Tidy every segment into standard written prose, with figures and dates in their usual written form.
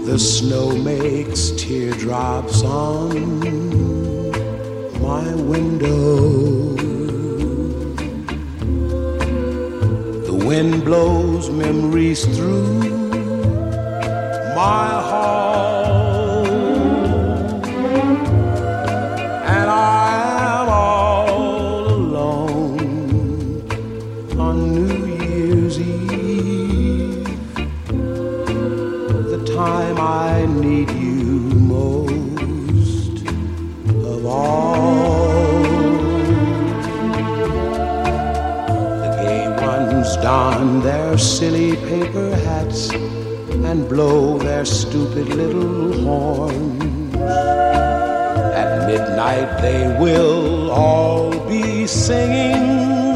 The snow makes teardrops on my window. The wind blows memories through my hall, and I am all alone on New Year's Eve, the time I need you most of all. The gay ones don their silly paper hats and blow their stupid little horns. At midnight they will all be singing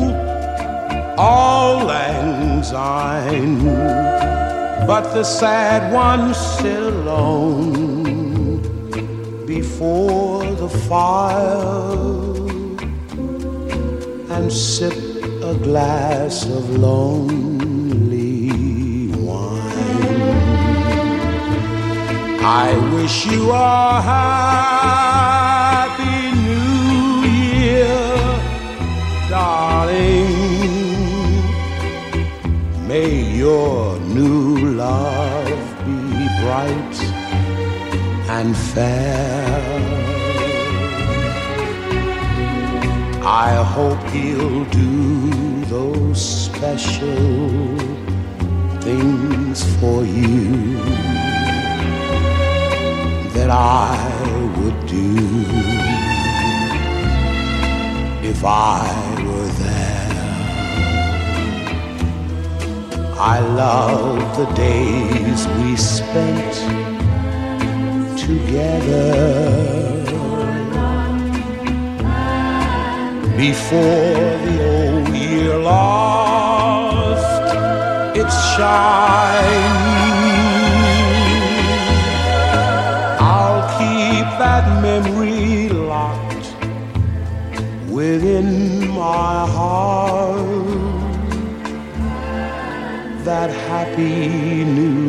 Auld Lang Syne, but the sad ones sit alone before the fire and sip a glass of lonely wine. I wish you a happy new year, darling. May your new love be bright and fair. I hope he'll do those special things for you that I would do if I were there. I love the days we spent together before the old year lost its shine. I'll keep that memory locked within my heart, that happy new